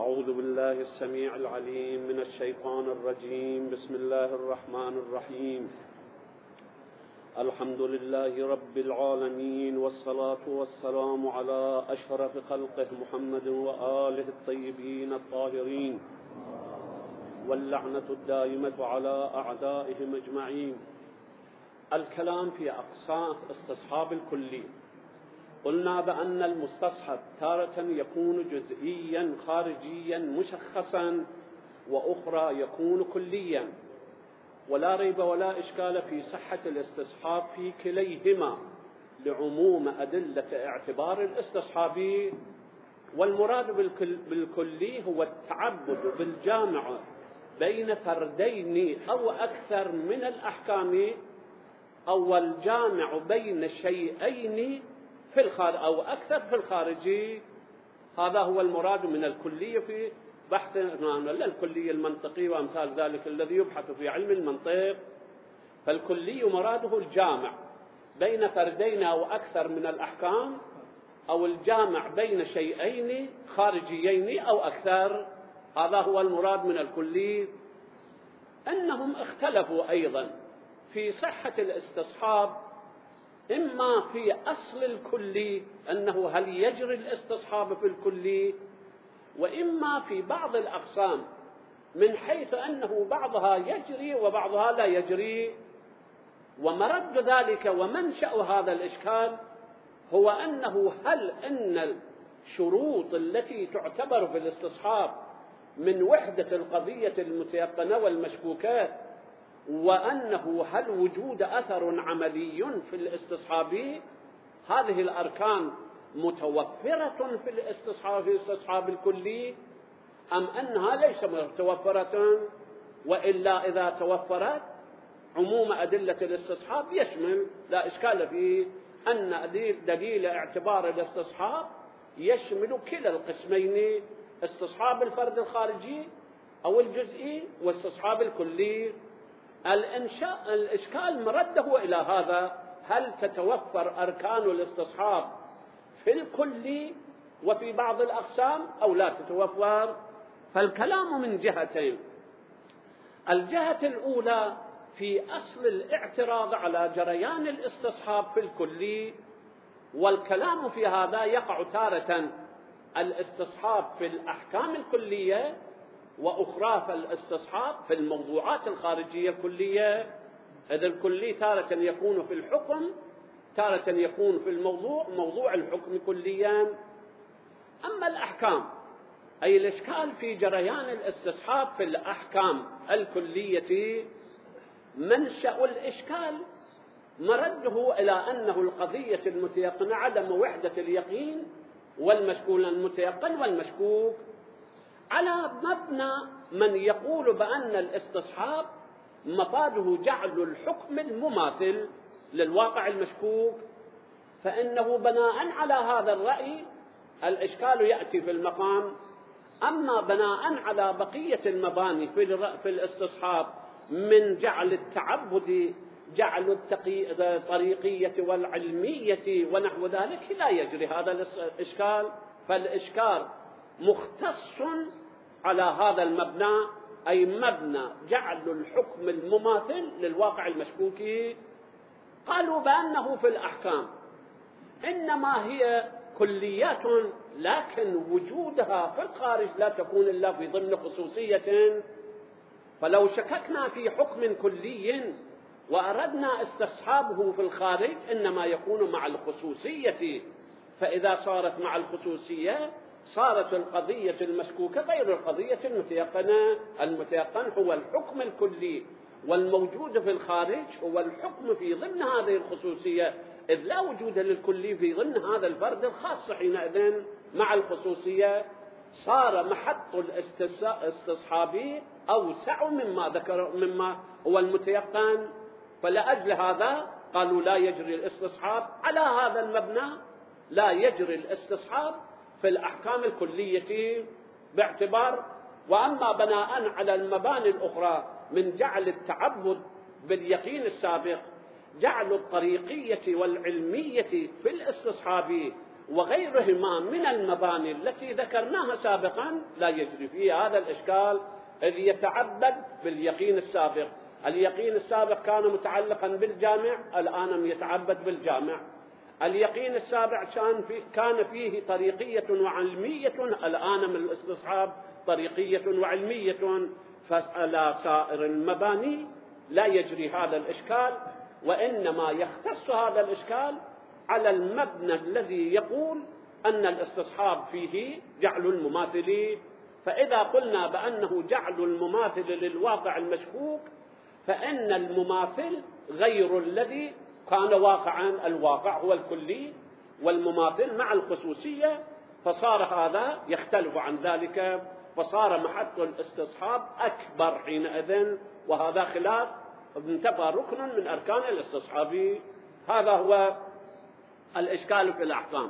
أعوذ بالله السميع العليم من الشيطان الرجيم. بسم الله الرحمن الرحيم. الحمد لله رب العالمين، والصلاة والسلام على أشرف خلقه محمد وآله الطيبين الطاهرين، واللعنة الدائمة على أعدائهم أجمعين. الكلام في أقسام استصحاب الكلي. قلنا بأن المستصحب تارة يكون جزئيا خارجيا مشخصا، وأخرى يكون كليا، ولا ريب ولا إشكال في صحة الاستصحاب في كليهما لعموم أدلة اعتبار الاستصحابي. والمراد بالكلي هو التعبد بالجامع بين فردين أو أكثر من الأحكام، أو الجامع بين شيئين في الخارج أو أكثر في الخارجي. هذا هو المراد من الكلية في بحث الكلية المنطقي وأمثال ذلك الذي يبحث في علم المنطق. فالكلي مراده الجامع بين فردين أو أكثر من الأحكام، أو الجامع بين شيئين خارجيين أو أكثر. هذا هو المراد من الكلي. أنهم اختلفوا أيضا في صحة الاستصحاب، إما في أصل الكلي أنه هل يجري الاستصحاب في الكلي، وإما في بعض الأقسام من حيث أنه بعضها يجري وبعضها لا يجري. ومرد ذلك ومنشأ هذا الإشكال هو أنه هل أن الشروط التي تعتبر في الاستصحاب من وحدة القضية المتيقنة والمشكوكات، وأنه هل وجود أثر عملي في الاستصحاب، هذه الأركان متوفرة في الاستصحاب الكلي، أم أنها ليس متوفرة؟ وإلا إذا توفرت عموم أدلة الاستصحاب يشمل، لا إشكال فيه، أن دليل اعتبار الاستصحاب يشمل كلا القسمين، استصحاب الفرد الخارجي أو الجزئي واستصحاب الكلي. الإشكال مرده إلى هذا: هل تتوفر أركان الاستصحاب في الكل وفي بعض الأقسام أو لا تتوفر؟ فالكلام من جهتين. الجهة الأولى في أصل الاعتراض على جريان الاستصحاب في الكل، والكلام في هذا يقع تارة الاستصحاب في الأحكام الكلية، وأخرى في الاستصحاب في الموضوعات الخارجية الكلية. إذا الكلي تارة يكون في الحكم، تارة يكون في موضوع الحكم كليا. أما الأحكام، أي الإشكال في جريان الاستصحاب في الأحكام الكلية، منشأ الإشكال مرده إلى أنه القضية المتيقنة عدم وحدة اليقين والمشكول المتيقن والمشكوك، على مبنى من يقول بأن الاستصحاب مفاده جعل الحكم المماثل للواقع المشكوك. فإنه بناء على هذا الرأي الإشكال يأتي في المقام. أما بناء على بقية المباني في الاستصحاب من جعل التعبد، جعل الطريقية والعلمية ونحو ذلك، لا يجري هذا الإشكال. فالإشكال مختص على هذا المبنى، أي مبنى جعل الحكم المماثل للواقع المشكوك. قالوا بأنه في الأحكام إنما هي كليات، لكن وجودها في الخارج لا تكون إلا في ضمن خصوصية. فلو شككنا في حكم كلي وأردنا استصحابه في الخارج إنما يكون مع الخصوصية، فإذا صارت مع الخصوصية صارت القضية المشكوكة غير القضية المتيقنة. المتيقن هو الحكم الكلي، والموجود في الخارج هو الحكم في ضمن هذه الخصوصية، إذ لا وجود للكلي في ضمن هذا الفرد الخاص. حينئذ مع الخصوصية صار محط الاستصحابي أوسع مما هو المتيقن. فلأجل هذا قالوا لا يجري الاستصحاب على هذا المبنى، لا يجري الاستصحاب في الأحكام الكلية باعتبار. وأما بناء على المباني الأخرى من جعل التعبد باليقين السابق، جعل الطريقية والعلمية في الاستصحاب وغيرهما من المباني التي ذكرناها سابقا لا يجري فيه هذا الإشكال، إذ يتعبد باليقين السابق. اليقين السابق كان متعلقا بالجامع، الآن يتعبد بالجامع. اليقين السابق كان فيه طريقية وعلمية، الآن من الاستصحاب طريقية وعلمية. فعلى سائر المباني لا يجري هذا الإشكال، وإنما يختص هذا الإشكال على المبنى الذي يقول أن الاستصحاب فيه جعل المماثل. فإذا قلنا بأنه جعل المماثل للواقع المشكوك، فإن المماثل غير الذي كان واقعا، الواقع هو الكلي والمماثل مع الخصوصية، فصار هذا يختلف عن ذلك، فصار محط الاستصحاب أكبر حينئذ، وهذا خلاف انتفى ركن من أركان الاستصحاب. هذا هو الإشكال في الأحكام،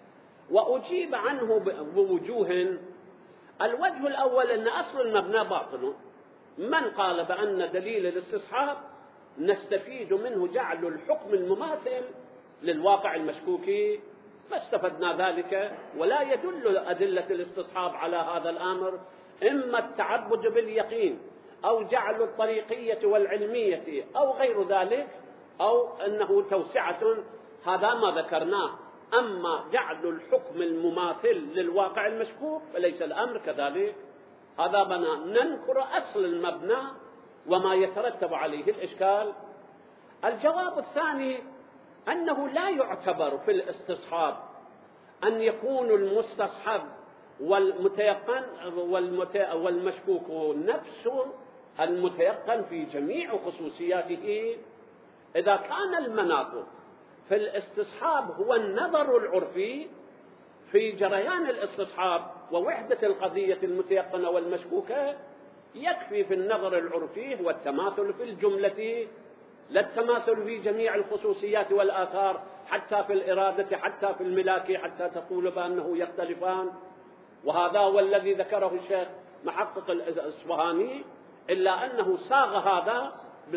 وأجيب عنه بوجوه. الوجه الأول أن أصل المبنى باطل. من قال بأن دليل الاستصحاب نستفيد منه جعل الحكم المماثل للواقع المشكوك، ما استفدنا ذلك، ولا يدل أدلة الاستصحاب على هذا الأمر، إما التعبد باليقين أو جعل الطريقية والعلمية أو غير ذلك، أو أنه توسعة، هذا ما ذكرناه. أما جعل الحكم المماثل للواقع المشكوك فليس الأمر كذلك. هذا بنا ننكر أصل المبنى وما يترتب عليه الإشكال. الجواب الثاني أنه لا يعتبر في الاستصحاب أن يكون المستصحب والمتيقن والمشكوك نفس المتيقن في جميع خصوصياته. إذا كان المناط في الاستصحاب هو النظر العرفي في جريان الاستصحاب ووحدة القضية المتيقنة والمشكوكة، يكفي في النظر العرفي هو التماثل في الجملة، لا التماثل في جميع الخصوصيات والآثار، حتى في الإرادة، حتى في الملاك، حتى تقول بأنه يختلفان. وهذا هو الذي ذكره الشيخ محقق الإصفهاني، إلا أنه صاغ هذا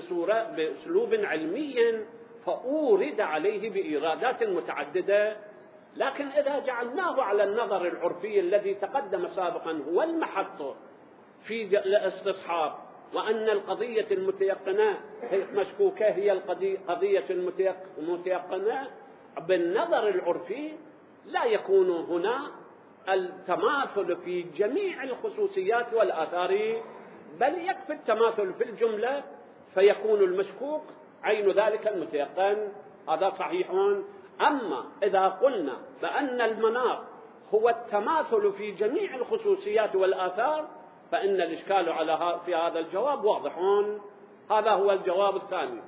بأسلوب علمي فأورد عليه بإيرادات متعددة. لكن إذا جعلناه على النظر العرفي الذي تقدم سابقا هو المحط في الاستصحاب، وأن القضية المتيقنة مشكوكة هي القضية المتيقنة بالنظر العرفي، لا يكون هنا التماثل في جميع الخصوصيات والآثار، بل يكفي التماثل في الجملة فيكون المشكوك عين ذلك المتيقن. هذا صحيح. أما إذا قلنا بأن المناط هو التماثل في جميع الخصوصيات والآثار فإن الإشكال في هذا الجواب واضح. هذا هو الجواب الثاني.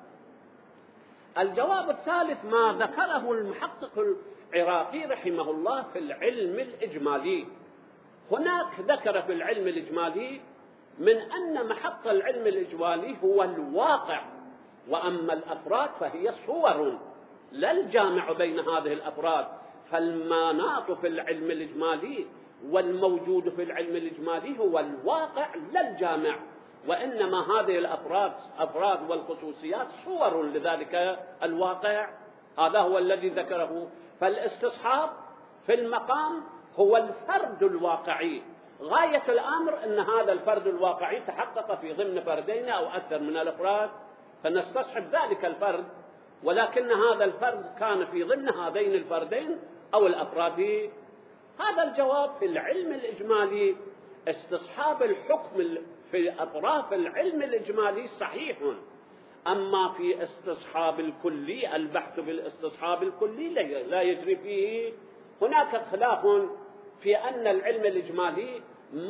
الجواب الثالث ما ذكره المحقق العراقي رحمه الله في العلم الإجمالي. هناك ذكر في العلم الإجمالي من أن محط العلم الإجمالي هو الواقع، وأما الأفراد فهي صور لا الجامع بين هذه الأفراد. فالمناط في العلم الإجمالي والموجود في العلم الإجمالي هو الواقع لا الجامع، وإنما هذه الأفراد والخصوصيات صور لذلك الواقع. هذا هو الذي ذكره. فالاستصحاب في المقام هو الفرد الواقعي، غاية الأمر أن هذا الفرد الواقعي تحقق في ضمن فردين أو أكثر من الأفراد فنستصحب ذلك الفرد، ولكن هذا الفرد كان في ضمن هذين الفردين أو الأفراد. هذا الجواب في العلم الإجمالي. استصحاب الحكم في أطراف العلم الإجمالي صحيح، أما في استصحاب الكلي، البحث بالاستصحاب الكلي لا يجري فيه. هناك خلاف في أن العلم الإجمالي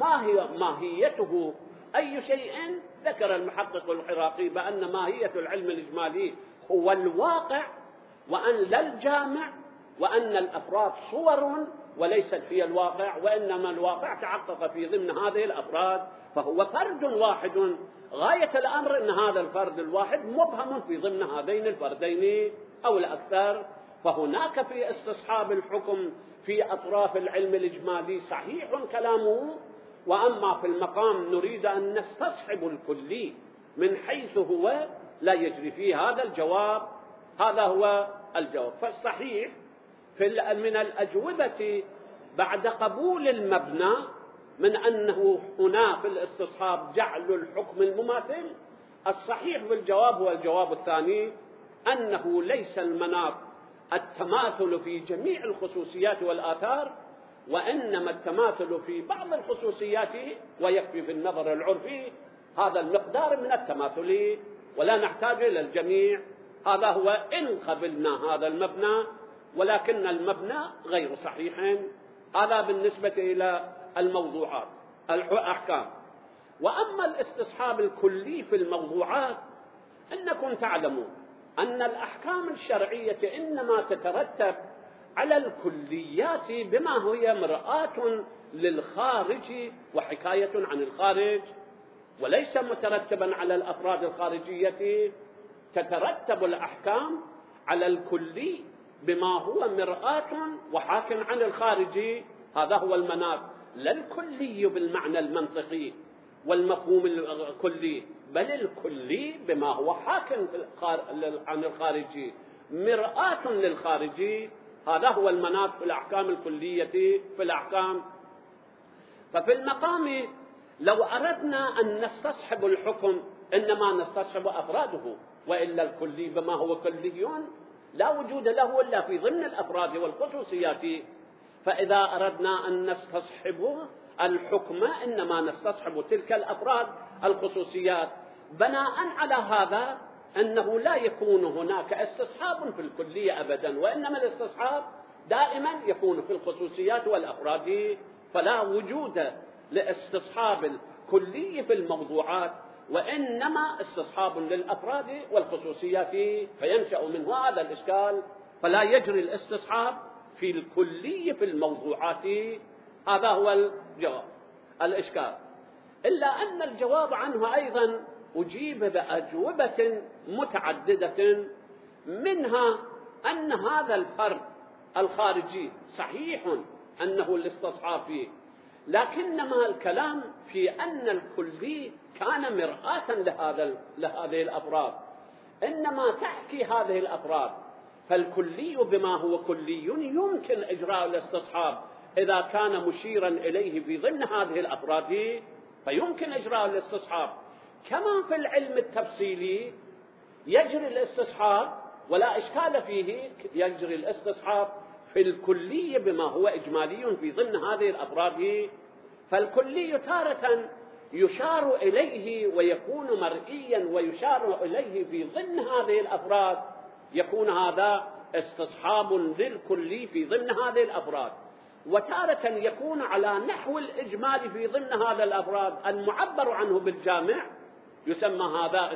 ماهيته أي شيء. ذكر المحقق العراقي بأن ماهية العلم الإجمالي هو الواقع، وأن لا الجامع، وأن الأفراد صور وليست هي الواقع، وإنما الواقع تحقق في ضمن هذه الأفراد فهو فرد واحد. غاية الأمر أن هذا الفرد الواحد مبهم في ضمن هذين الفردين أو الأكثر. فهناك في استصحاب الحكم في أطراف العلم الإجمالي صحيح كلامه، وأما في المقام نريد أن نستصحب الكلي من حيث هو لا يجري فيه هذا الجواب. هذا هو الجواب. فالصحيح من الأجوبة بعد قبول المبنى من أنه هنا في الاستصحاب جعل الحكم المماثل، الصحيح بالجواب هو الجواب الثاني، أنه ليس المناط التماثل في جميع الخصوصيات والآثار، وإنما التماثل في بعض الخصوصيات، ويكفي في النظر العرفي هذا المقدار من التماثل ولا نحتاج إلى الجميع. هذا هو إن قبلنا هذا المبنى، ولكن المبنى غير صحيح. هذا بالنسبة إلى الموضوعات الأحكام. وأما الاستصحاب الكلي في الموضوعات، إنكم تعلمون أن الأحكام الشرعية إنما تترتب على الكليات بما هي مرآة للخارج وحكاية عن الخارج، وليس مترتبا على الأفراد الخارجية. تترتب الأحكام على الكلي بما هو مرآة وحاك عن الخارج، هذا هو المناط، لا الكلي بالمعنى المنطقي والمفهوم الكلي، بل الكلي بما هو حاكم عن الخارجي، مرآة للخارجي. هذا هو المناط في الأحكام الكلية في الأحكام. ففي المقام لو أردنا أن نستصحب الحكم إنما نستصحب أفراده، وإلا الكلي بما هو كلي لا وجود له إلا في ضمن الأفراد والخصوصيات. فإذا أردنا أن نستصحب الحكم إنما نستصحب تلك الأفراد الخصوصيات، بناء على هذا أنه لا يكون هناك استصحاب في الكلية أبدا، وإنما الاستصحاب دائما يكون في الخصوصيات والأفراد، فلا وجود لاستصحاب الكلي في الموضوعات، وإنما استصحاب للأفراد والخصوصيات، فينشأ منه هذا الإشكال. فلا يجري الاستصحاب في الكلي في الموضوعات. هذا هو الجواب الإشكال، إلا أن الجواب عنه أيضا أجيب بأجوبة متعددة، منها أن هذا الفرد الخارجي صحيح أنه الاستصحاب فيه، لكنما الكلام في أن الكلي كان مرآة لهذه الأفراد، إنما تحكي هذه الأفراد، فالكلي بما هو كلي يمكن إجراء الاستصحاب إذا كان مشيرا إليه في ضمن هذه الأفراد، فيمكن إجراء الاستصحاب. كما في العلم التفصيلي يجري الاستصحاب ولا إشكال فيه، يجري الاستصحاب في الكلي بما هو إجمالي في ضمن هذه الأفراد، فالكلي تارة يشار إليه ويكون مرئيا ويشار إليه في ضمن هذه الأفراد، يكون هذا استصحاب للكلي في ضمن هذه الأفراد، وتارة يكون على نحو الإجمال في ضمن هذا الأفراد المعبر عنه بالجامع، يسمى هذا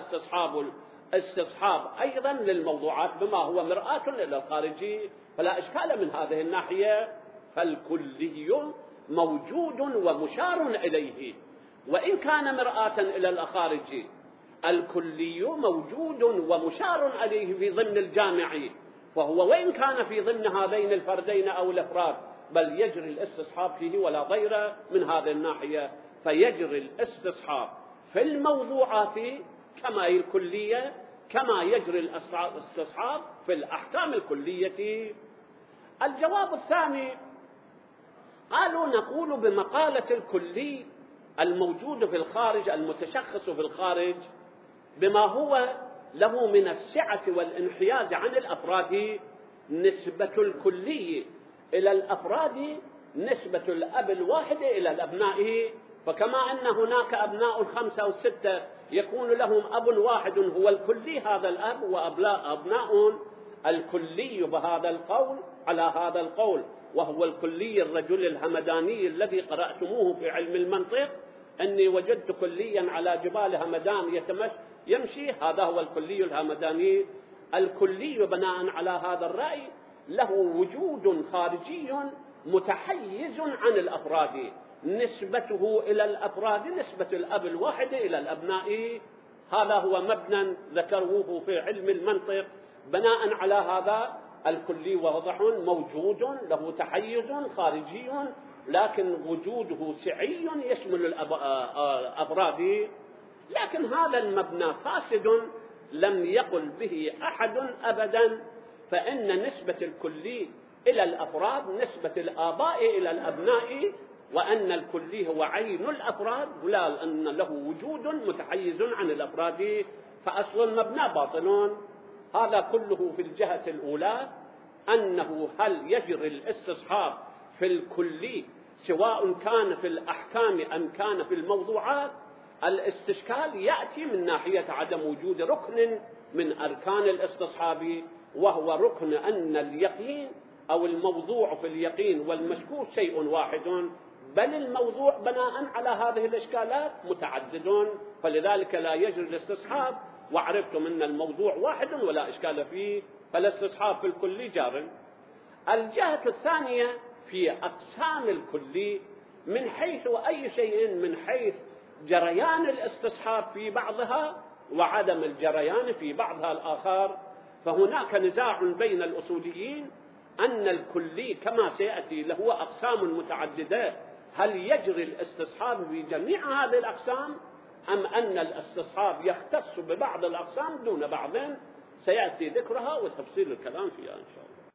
استصحاب أيضا للموضوعات بما هو مرآة إلى الخارجي، فلا إشكال من هذه الناحية. فالكلي موجود ومشار إليه، وإن كان مرآة إلى الخارجي، الكلي موجود ومشار عليه في ضمن الجامع، فهو وإن كان في ضمن هذين الفردين أو الأفراد، بل يجري الاستصحاب فيه ولا ضير من هذه الناحية. فيجري الاستصحاب في الموضوعات كما هي الكلية، كما يجري الاستصحاب في الأحكام الكلية. الجواب الثاني قالوا نقول بمقالة الكلي الموجود في الخارج المتشخص في الخارج بما هو له من السعة والانحياز عن الأفراد، نسبة الكلي إلى الأفراد نسبة الأب الواحد إلى الأبناء، فكما أن هناك أبناء 5 أو 6 يكون لهم أب واحد هو الكلي هذا الأب، وأبناء الكلي بهذا القول على هذا القول، وهو الكلي الرجل الهمداني الذي قرأتموه في علم المنطق، أني وجدت كليا على جبال همدان يمشي، هذا هو الكلي الهمداني. الكلي بناء على هذا الرأي له وجود خارجي متحيز عن الأفراد، نسبته إلى الأفراد نسبة الأب الواحد إلى الأبناء. هذا هو مبنى ذكروه في علم المنطق. بناء على هذا الكلي واضح موجود له تحيز خارجي، لكن وجوده سعي يشمل الأفراد. لكن هذا المبنى فاسد لم يقل به أحد أبدا، فإن نسبة الكلي إلى الأفراد نسبة الآباء إلى الأبناء، وأن الكلي هو عين الأفراد لا أن له وجود متحيز عن الأفراد، فأصل المبنى باطل. هذا كله في الجهة الأولى، أنه هل يجري الاستصحاب في الكلي سواء كان في الأحكام أم كان في الموضوعات. الاستشكال يأتي من ناحية عدم وجود ركن من أركان الاستصحاب، وهو ركن أن اليقين أو الموضوع في اليقين والمشكوك شيء واحد، بل الموضوع بناء على هذه الإشكالات متعدد، فلذلك لا يجري الاستصحاب. وعرفتم أن الموضوع واحد ولا إشكال فيه، فالاستصحاب في الكلي جار. الجهة الثانية في أقسام الكلي من حيث أي شيء، من حيث جريان الاستصحاب في بعضها وعدم الجريان في بعضها الآخر، فهناك نزاع بين الأصوليين أن الكلي كما سيأتي له أقسام متعددة، هل يجري الاستصحاب في جميع هذه الأقسام أم أن الاستصحاب يختص ببعض الأقسام دون بعض، سيأتي ذكرها وتفصيل الكلام فيها إن شاء الله.